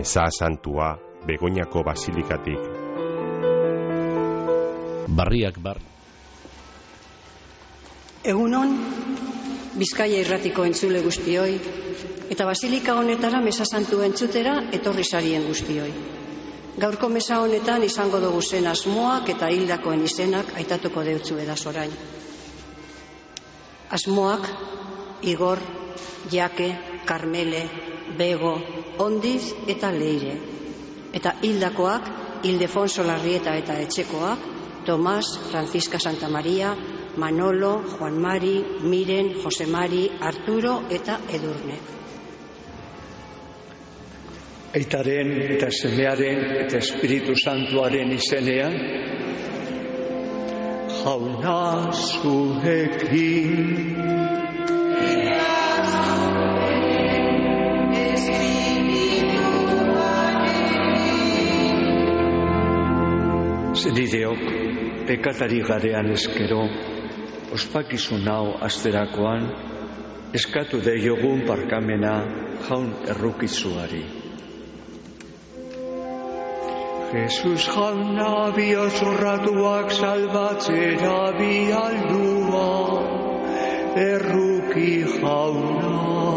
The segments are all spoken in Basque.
Meza Santua Begoñako basilikatik. Barriak bar. Egunon, Bizkaia irratiko entzule guztioi, eta basilika honetara Meza Santua entzutera etorri sarien guztioi. Gaurko meza honetan izango dugu zen asmoak eta hildakoen izenak aitatuko deutzu edaz orain. Asmoak: Igor, Jake, Karmele, Bego, Ondiz eta Leire. Eta hildakoak: Ildefonso Larrieta eta etxekoak, Tomas, Francisca Santamaria, Manolo, Juan Mari, Miren, Jose Mari, Arturo eta Edurne. Aitaren eta semearen eta Espiritu Santuaren izenean, Jauna zuekin. Zenideok, pekatari garean eskero, ospakizun hau asterakoan, eskatu deiogun barkamena jaun errukitzuari. Jesus jauna bihotz-urratuak salbatzera bialdua, erruki jauna.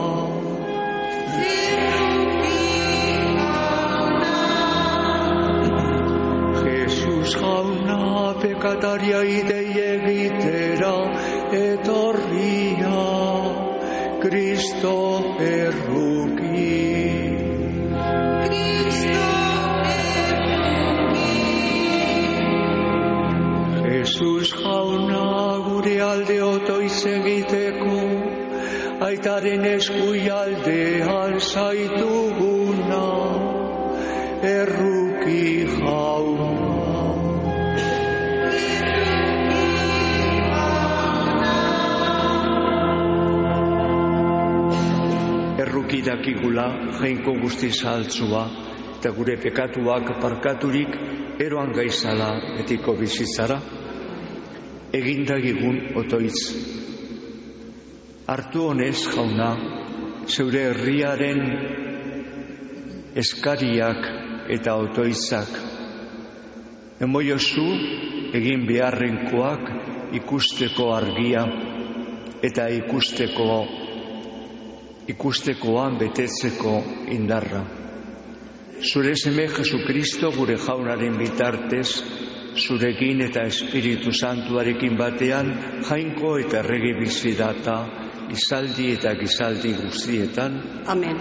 Jesus jauna pekataria idei egitera etorria, Kristo erruki. Jesus jauna gure alde otoiz egiteko, aitaren eskui aldean zaituguna, erruki jauna. Erruki dakigula jainko guztiz altzua, eta gure pekatuak parkaturik eroan gaizala betiko bizitzara. Egindagigun otoitz. Hartu honez, jauna, zeure herriaren eskariak eta otoitzak. Emoiozu egin beharrenkoak ikusteko argia eta ikustekoan betetzeko indarra. Zure seme Jesukristo gure jaunaren bitartez, zurekin eta Espiritu Santuarekin batean, jainko eta errege bizi data, izaldi eta gizaldi guztietan. Amen.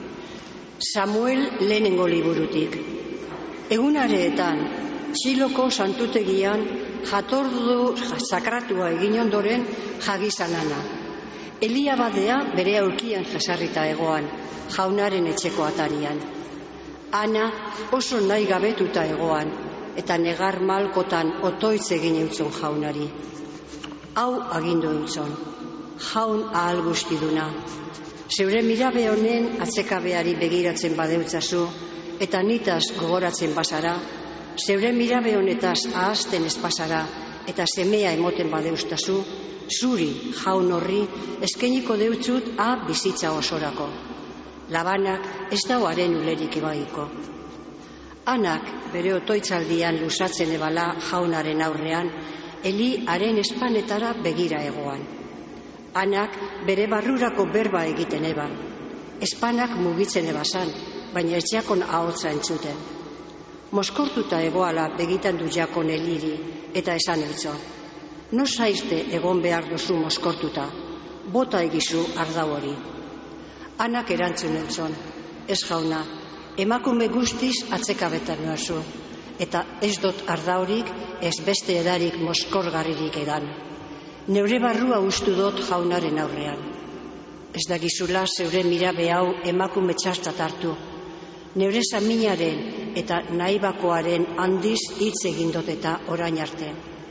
Samuel lehenengo liburutik. Egunareetan, Txiloko santutegian jatordu sakratua egin ondoren jagizan Ana. Elia badea bere aulkian jasarrita egoan, jaunaren etxeko atarian. Ana oso nahi gabetuta egoan, eta negar malkotan otoitz egin eutzon jaunari. Hau agindu eutzon: jaun ahal guztiduna, zeure mirabe honen atzekabeari begiratzen badeutzazu, eta nitaz gogoratzen bazara, zeure mirabe honetaz ahazten espazara, eta semea emoten badeuztazu, zuri, jaun horri, eskainiko deutzut bizitza osorako. Labanak ez dauaren ulerik ebaiko. Anak bere otoitzaldian lusatzen ebala jaunaren aurrean, Eli haren espanetara begira egoan. Anak bere barrurako berba egiten eban. Espanak mugitzen ebazan, baina etxeakon ahotza entzuten. Moskortuta egoala begitan du jakon Eliri, eta esan eltzo: no zaizte egon behar duzu moskortuta, bota egizu ardau hori. Anak erantzun eltzon: ez jauna, emakume guztiz atzekabetan noazu, eta ez dut ardaurik, ez beste edarik moskorgarririk edan. Neure barrua ustu dut jaunaren aurrean. Ez dagizula zeure mirabe hau emakume txastat hartu. Neure saminaren eta nahibakoaren handiz hitz egin dut eta orain arte.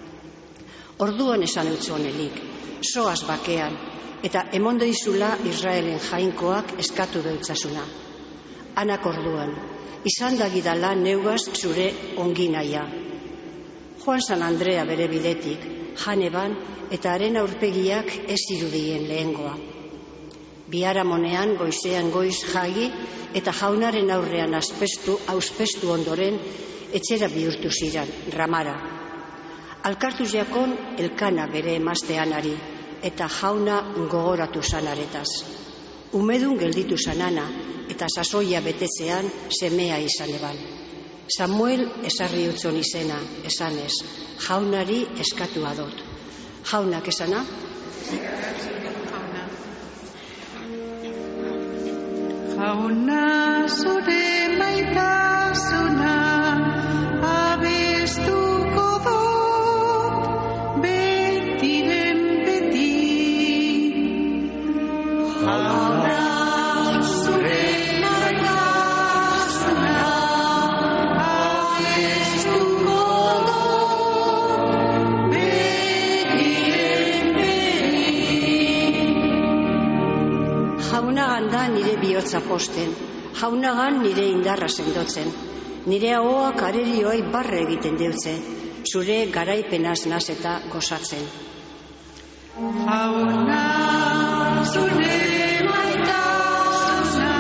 Orduan esan eutzon Elik: zoaz bakean, eta emonde izula Israelen jainkoak eskatu deutzasuna. Anak orduan: izan dagidala neugaz zure onginaia. Juan San Andrea bere bidetik, janeban eta haren aurpegiak ez irudien lehengoa. Biharamonean goizean goiz jagi eta jaunaren aurrean auspestu ondoren etxera bihurtu ziren, ramara. Alkartuz jakon elkana bere emazteanari eta jauna gogoratu zanaretaz. Umedun gelditu zanana eta sasoia betetzean semea izan eban. Samuel esarri utzon izena, esanez, jaunari eskatu adot. Jaunak esana? Jauna zure maitasuna abestuko dut betiren beti. Jauna zure maitasuna abestuko dut betiren beti. Jaunaganda nire bihotza posten, jaunagan nire indarra sendotzen, nire ahoak arerioei barre egiten deutze, zure garaipenaz nazeta gozatzen. Jauna zure maitasuna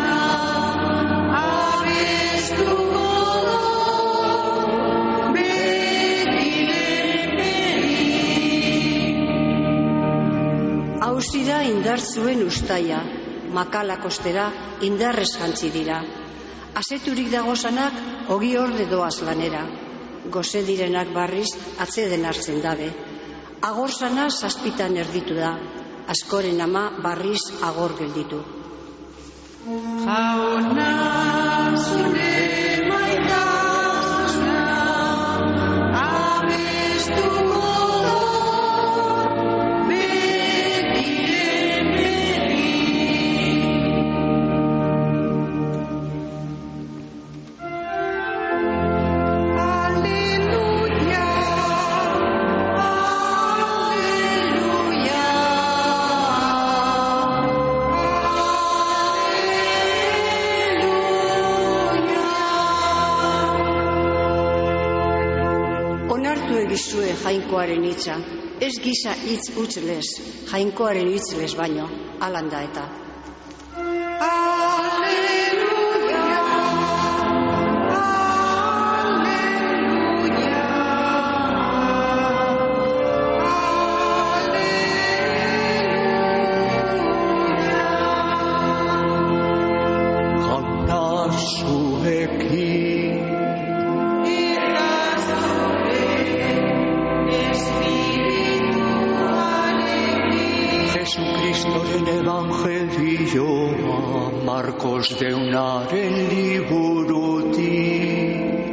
abestuko dut betiren beti. Hauzi da indartzuen ustaia, makalakostera indarrez jantzi dira. Azeturik dagozanak ogi orde doaz lanera. Goze direnak barriz atzeden hartzen dabe. Agorzana zazpitan erditu da. Askoren ama barriz agor gelditu. Jauna zure maitasuna abestuko dut betiren beti. Alleluia, Onartu egizue jainkoaren hitza, ez giza hitz utzlez, jainkoaren hitzlez baino, alanda eta. Jesucristoren evangelioa Markos deunaren liburutik.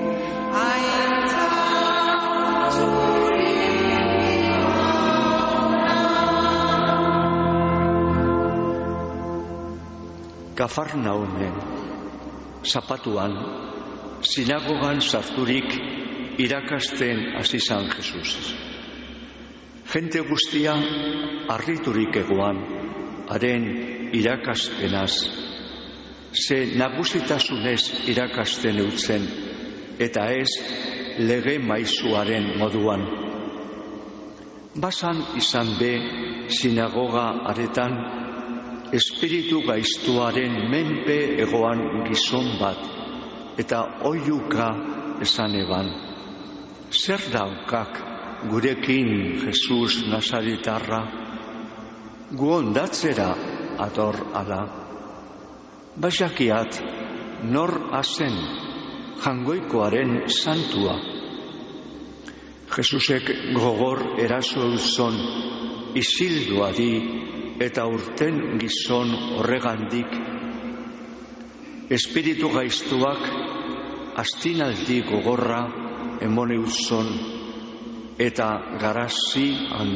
Kafarnaumen, zapatuan, sinagogan sarturik irakasten hasi zan Jesus. Jente guztia harriturik egoan, haren irakaspenaz, ze nagusitasunez irakasten eutzen, eta ez lege maizuaren moduan. Basan izan be sinagoga aretan, espiritu gaiztuaren menpe egoan gizon bat, eta oiuka esan eban. Zer daukak gurekin Jesus Nazaretarra, gu ondatzera ator ala. Basakiat nor azen jangoikoaren santua. Jesusek gogor eraso euzon isilduadi eta urten gizon horregandik. Espiritu gaiztuak astinaldi gogorra emone euzon eta garazi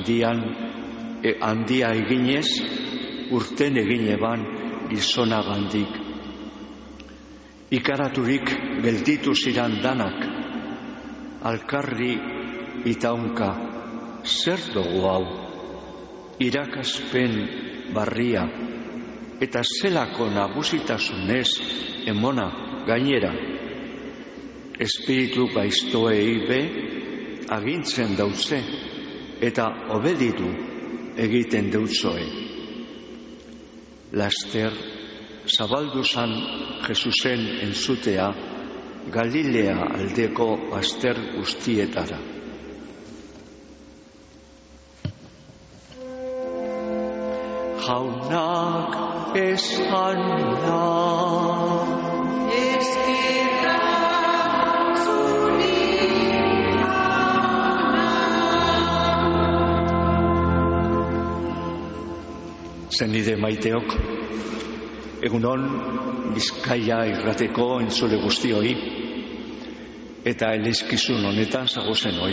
handia eginez urten egin eban gizonagandik. Ikaraturik gelditu ziran danak, alkarri itaunka, zer dugu hau, irakaspen barria, eta zelako nagusitasunez emona gainera. Espiritu gaiztoei be agintzen dautze, eta obeditu egiten deutzoe. Laster zabaldu zan Jesusen entzutea Galilea aldeko bazter guztietara. Jaunak esan da, Zenide maiteok, egunon Bizkaia irrateko entzule guztioi eta elizkizun honetan zagozen hoi.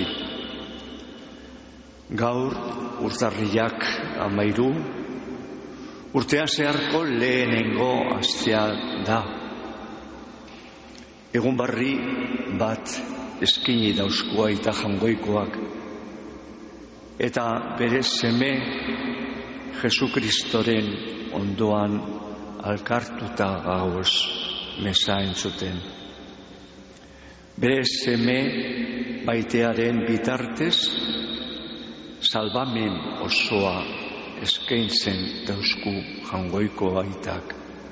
Gaur urtarrilak 13, urtean zeharko lehenengo astea da. Egun barri bat eskini dauzkoa eta Jangoikoak, eta bere seme Jesukristoren ondoan alkartuta gauz mesa entzuten. Bere seme baitearen bitartez salbamen osoa eskaintzen dauzku Jangoiko aitak.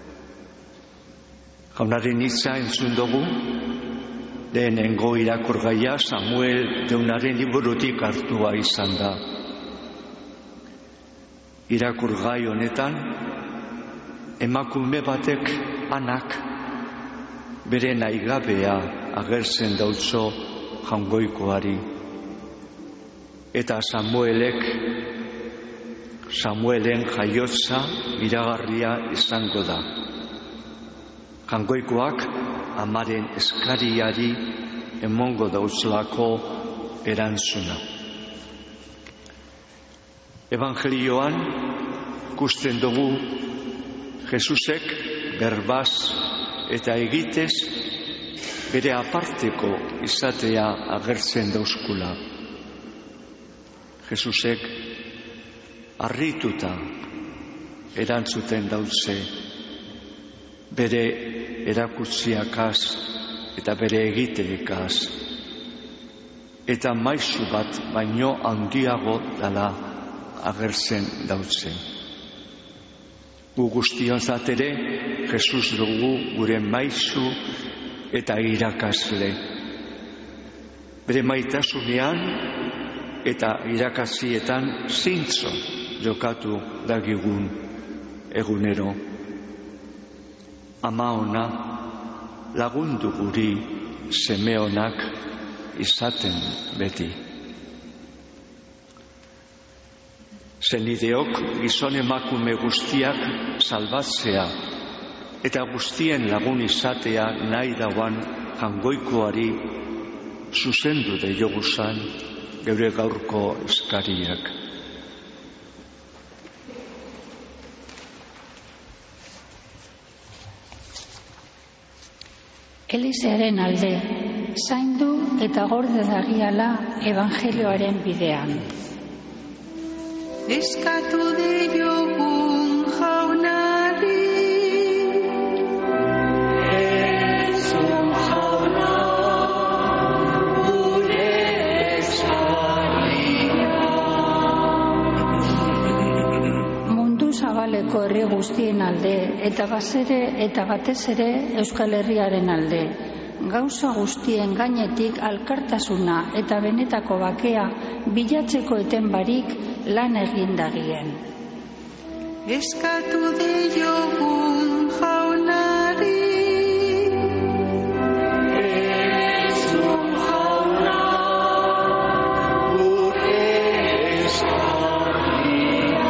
Jaunaren hitza entzun dugu, lehenengo irakurgaia Samuel Jaunaren liburutik hartua izan da. Irakurgai honetan, emakume batek Anak bere nahigabea agertzen dautzo Jangoikoari, eta Samuelen jaiotza miragarria izango da. Jangoikoak amaren eskariari emongo dautzolako erantzuna. Evangelioan ikusten dugu Jesusek berbaz eta egitez bere aparteko izatea agertzen dauzkula. Jesusek harrituta erantzuten dautze bere erakutsiakaz eta bere egiteekaz, eta maisu bat baino handiago dala agertzen dautze. Gu guztionzat ere Jesus dugu gure maisu eta irakasle. Bere maitasunean eta irakasietan zintzo jokatu dagigun egunero. Ama ona, lagundu guri seme onak izaten beti. Zenideok gizon emakume guztiak salbatzea eta guztien lagun izatea nahi dauan Jangoikoari zuzendu deioguzan geure gaurko eskariak. Elizearen alde, zaindu eta gorde dagiala evangelioaren bidean. Eskatu diogun Jaunari, Entzun Jauna, gure eskaria. Mundu zabaleko herri guztien alde eta batez ere Euskal Herriaren alde. Gauza guztien gainetik alkartasuna eta benetako bakea bilatzeko eten barik lan egin dagien. eskatu diogun Jaunari, Entzun Jauna, gure eskaria.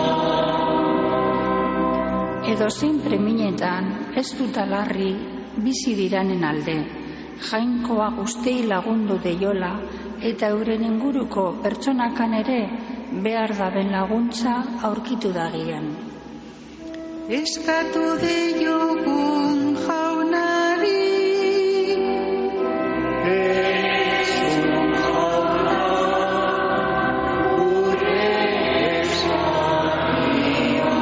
Edozein preminetan ez dut alarri bizi diranen alde, jainkoa guztei lagundu deiola eta euren inguruko pertsonakan ere behar daben laguntza aurkitu dagien. eskatu diogun Jaunari, Entzun Jauna, gure eskaria.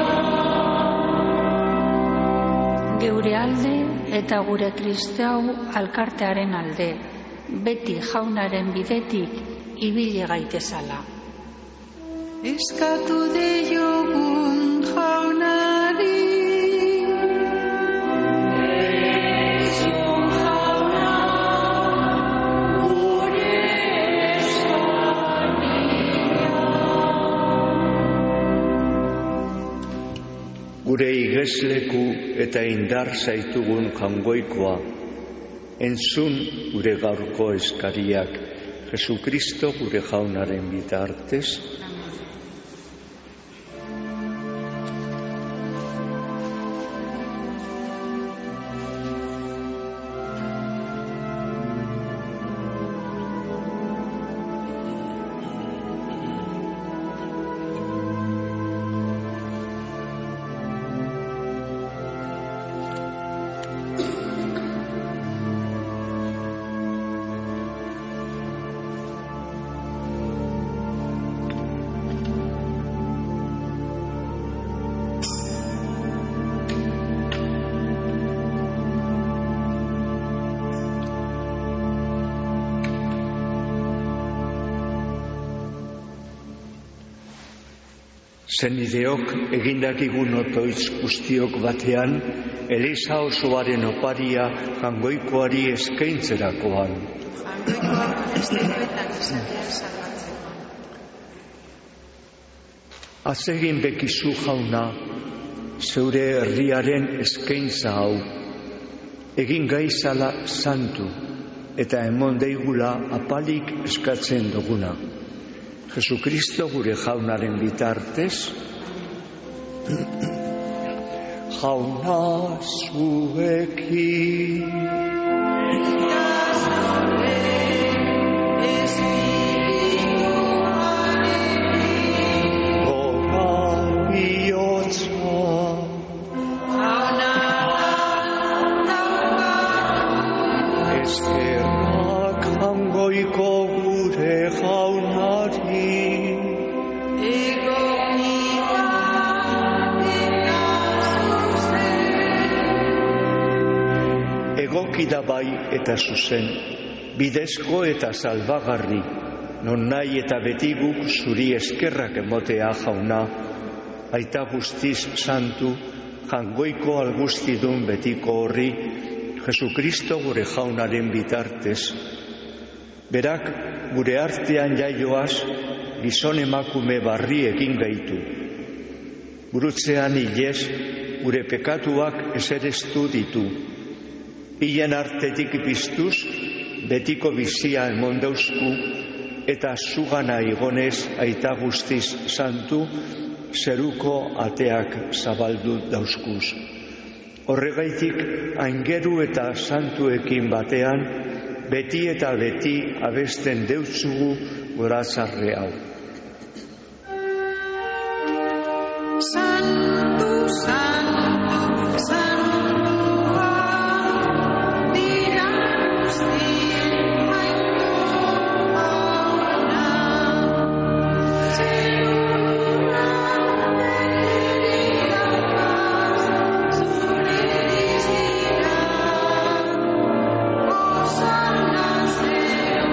Geure alde eta gure kristau alkartearen alde, beti Jaunaren bidetik ibili gaitezala. eskatu diogun Jaunari, gure igesleku eta indar zaitugun Jaungoikoa, entzun gure gaurko eskariak, Jesukristo gure Jaunaren bitartez. Zenideok egindakigun otoitz guztiok batean, Eliza osoaren oparia Jaungoikoari eskaintzerakoan. Jaungoikoak estekoetan izatea salbatzeko. Atzegin bekizu Jauna, zeure herriaren eskaintza hau, egin gaizala santu eta emon deigula apalik eskatzen duguna. Jesukristo gure Jaunaren bitartez. Jauna zuekin. Gora bihotza. Eskerrak Jaungoiko gure Jaunari. Egoki da bai eta zuzen, bidezko eta salbagarri, non nahi eta beti guk zuri eskerrak emotea Jauna, aita guztiz santu, Jaungoiko algustidun betiko horri, Jesukristo gure Jaunaren bitartez. Berak gure artean jaioaz, gizon emakume barri egin gaitu. Gurutzean hilez, gure pekatuak esereztu ditu. Hilen artetik biztuz, betiko bizia emon dauzku, eta zugana igonez aita guztiz santu, zeruko ateak zabaldu dauzkuz. Horregaitik, aingeru eta santuekin batean, beti eta beti abesten deutzugu goratzarre hau. Santu, santu, santua, dira guztien Jauna, zerura beterik zure dizira, Osana zeu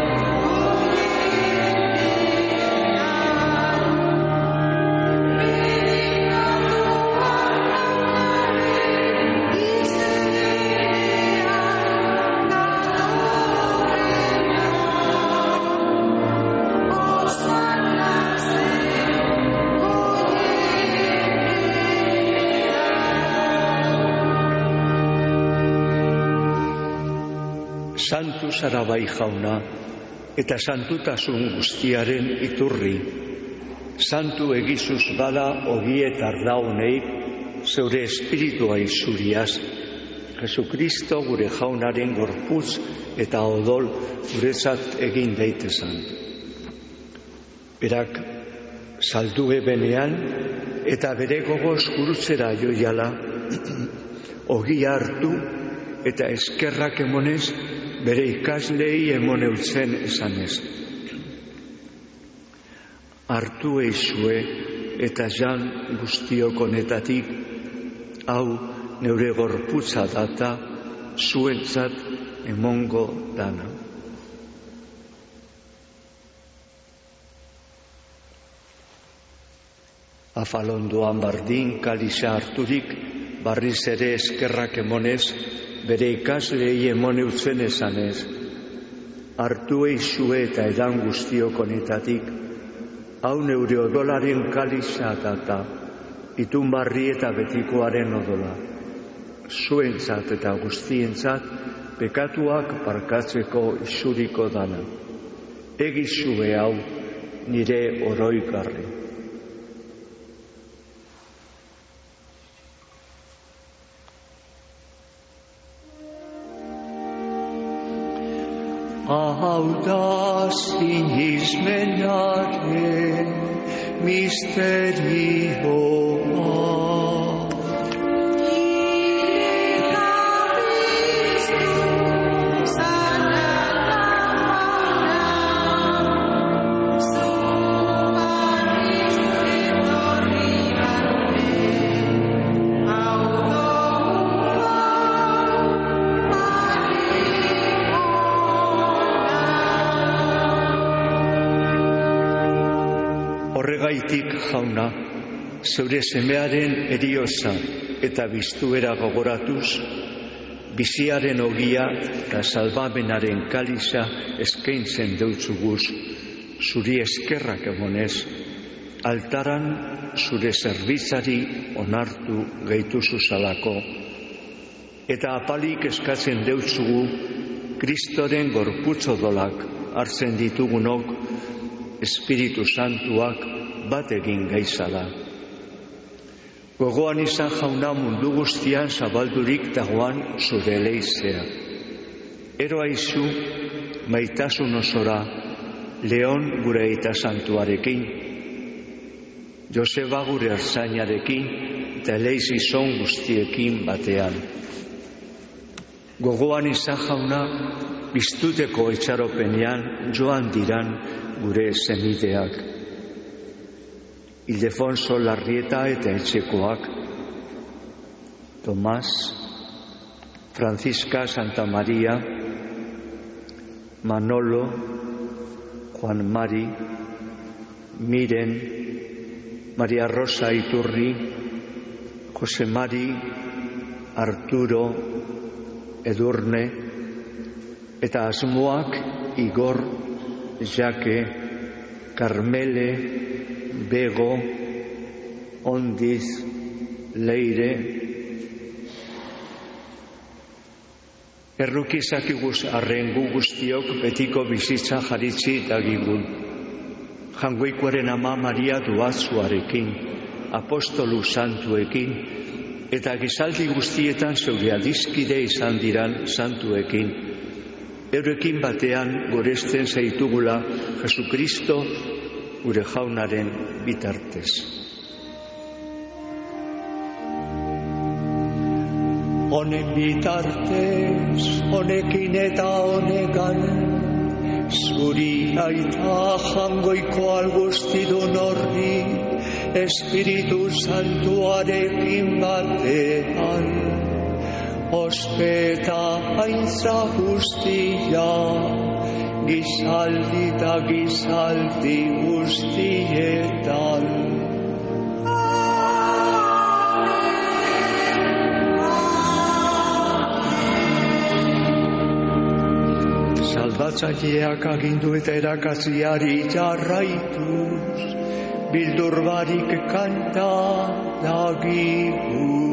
Santu zara bai Jauna, eta santutasun guztiaren iturri. Santu egizuz bada ogiet ardaunei, zeure espiritua izuriaz. Jesukristo gure Jaunaren gorputz eta odol guretzat egin daitezan. Berak saldu ebenean eta bere gogoz gurutzera joiala, ogia hartu eta eskerrak emonez, bere ikaslei emoneutzen esanez. Hartu eizue eta jan guztiok honetatik, hau neure gorputza data, zuentzat emongo dana. Afalondoan bardin kaliza harturik, barriz ere eskerrak emonez, bere ikaslei emoneutzen esanez. Hartu eizue eta edan guztiok honetatik, hau neure odolaren kaliza data, itunbarri eta betikoaren odola, zuentzat eta guztientzat pekatuak barkatzeko isuriko dana. Egizue hau nire oroigarri. Hau da sinismenaren misterioa. Horregaitik, Jauna, zeure semearen erioza eta biztuera gogoratuz, biziaren ogia eta salbamenaren kaliza eskaintzen deutzuguz, zuri eskerrak emonez, altaran zure zerbitzari onartu gaituzuzalako, eta apalik eskatzen deutzugu Kristoren gorputzodolak hartzen ditugunok, Espiritu Santuak bat egin gaizala. Gogoan izan, Jauna, mundu guztian zabaldurik dagoan zure leizea. Ero aizu maitasun osora Leon gure aita santuarekin, Joseba gure ertzainarekin eta leiz izon guztiekin batean. Gogoan izan, Jauna, biztuteko etxaropenean joan diran gure senideak. Ildefonso Larrieta eta etxekoak, Tomas, Francisca Santa Maria, Manolo, Juan Mari, Miren, Maria Rosa Iturri, Jose Mari, Arturo, Edurne, eta asmoak Igor, Jake, Carmele, Bego, Ondiz, Leire. Errukizakiguz arrengu guztiok betiko bizitza jaritzi dagigun. Jangoikoaren ama Maria Duazuarekin, apostolu santuekin, eta gizaldi guztietan zeure adiskide izan diran santuekin. Eurekin batean goresten zaitugula Jesukristo gure Jaunaren bitartez. Honen bitartez, honekin eta honekan, zuri aita jangoiko algustidun horri, Espiritu Santuarekin batean, ospeta aintza guztia, gizaldi eta gizaldi guztietan. Salbatzaileak agindu eta erakatziari jarraituz, bildur barik kanta dagigu.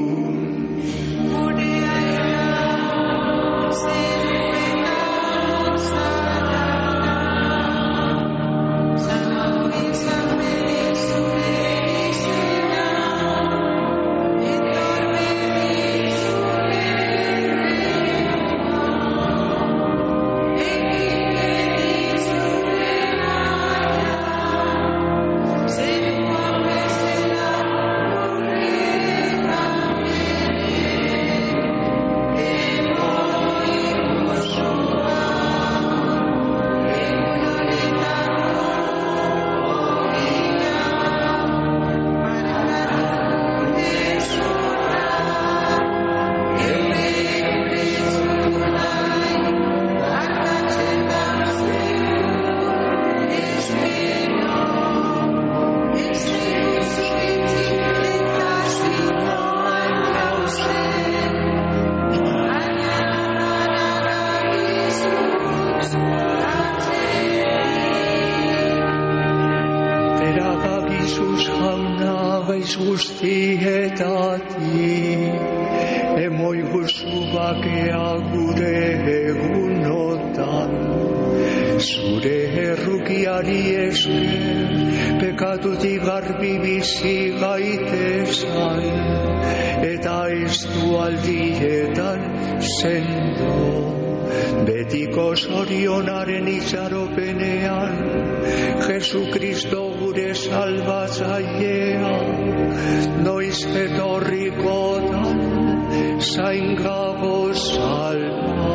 guztietatik, emoiguzu bakea gure egunotan. Zure errukiari esker, pekatutik garbi bizi gaitezan, eta iztu aldietan sendo. Betiko zorionaren itxaropenean, Jesu Kristo gure salbatzailea, noiz etorrikotan, zain gago salba.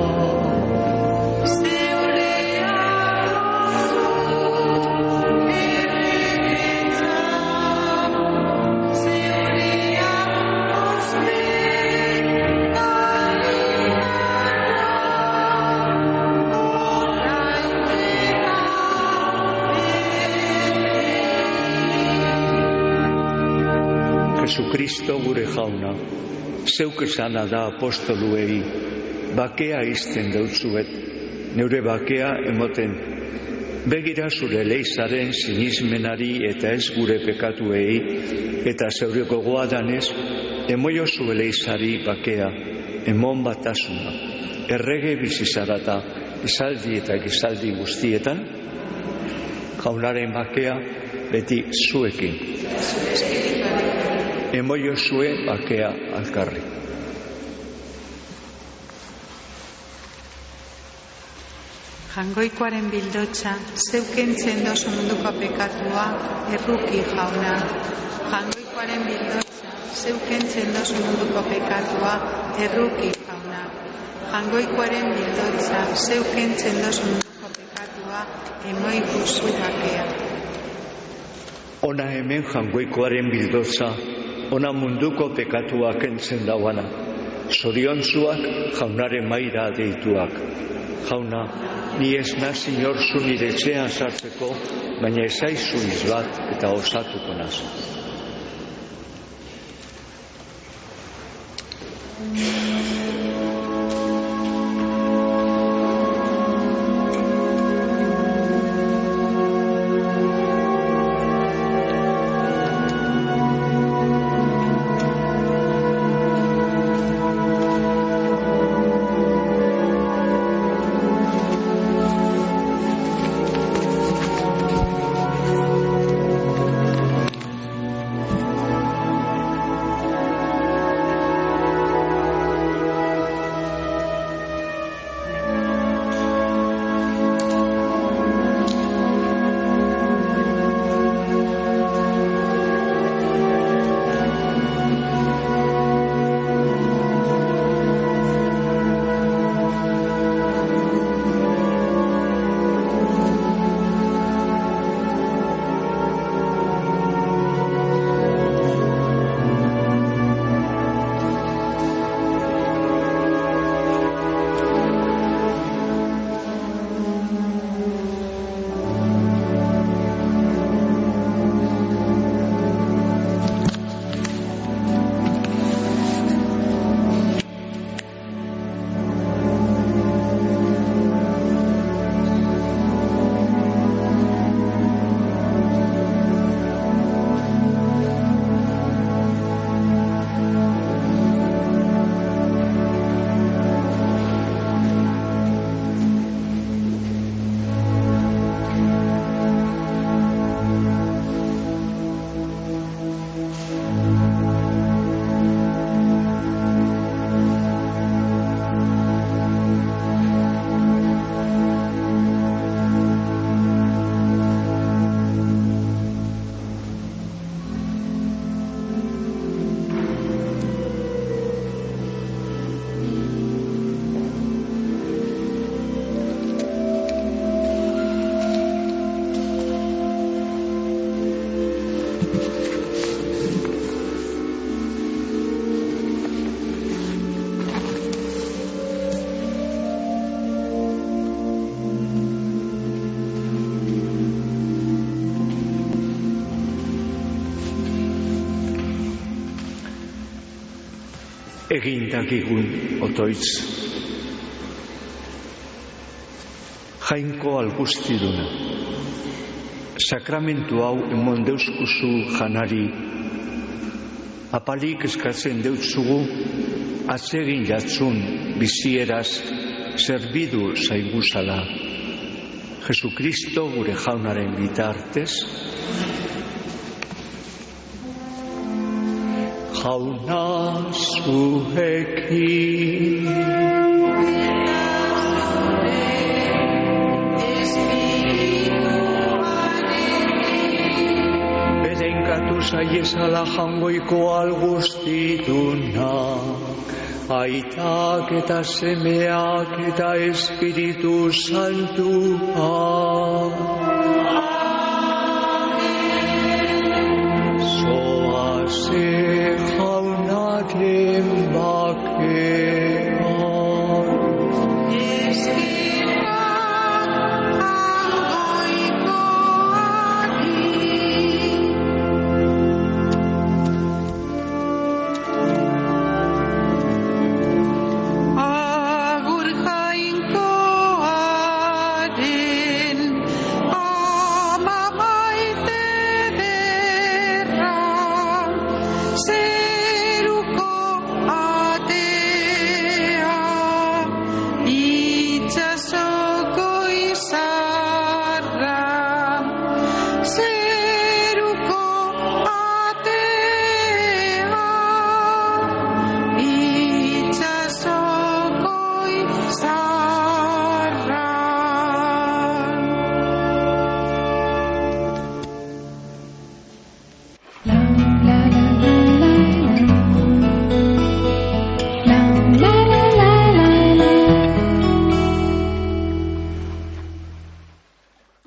Jesucristo gure jauna, zeuk esana da apostoluei, bakea izten deutzuet, neure bakea emoten. Begira zure leizaren sinismenari eta ez gure pekatuei, eta zeure gogoa danez, emoio zure leizari bakea, emon batasuna, errege bizizarata, izaldi eta gizaldi guztietan, jaunaren bakea beti zuekin. Emoio zue bakea alkarri. Jangoikoaren bildotza, zeukentzen dozu munduko pekatua, erruki jauna. Jangoikoaren bildotza, zeukentzen dozu munduko pekatua, erruki jauna. Jangoikoaren bildotza, zeukentzen dozu munduko pekatua, emoiguzu bakea. Ona hemen jangoikoaren bildotza, ona munduko pekatua kentzen dauana. Zoriontzuak jaunaren maira deituak. Jauna, ni ez naz inorzu nire etxean sartzeko, baina ezaizu izbat eta osatuko naz. Egindakigun otoitz. Jainko algustiduna. Sakramentu hau emon deuskuzu janari, Apalik eskatzen deutzugu, atsegin jatzun bizieraz zerbidu zaiguzala. Jesukristo gure jaunaren bitartez, jauna zuekin. Zaiezala jangoiko alguztituna, aitak eta semeak eta Espiritu Santua. Zoaze jaunaren bake.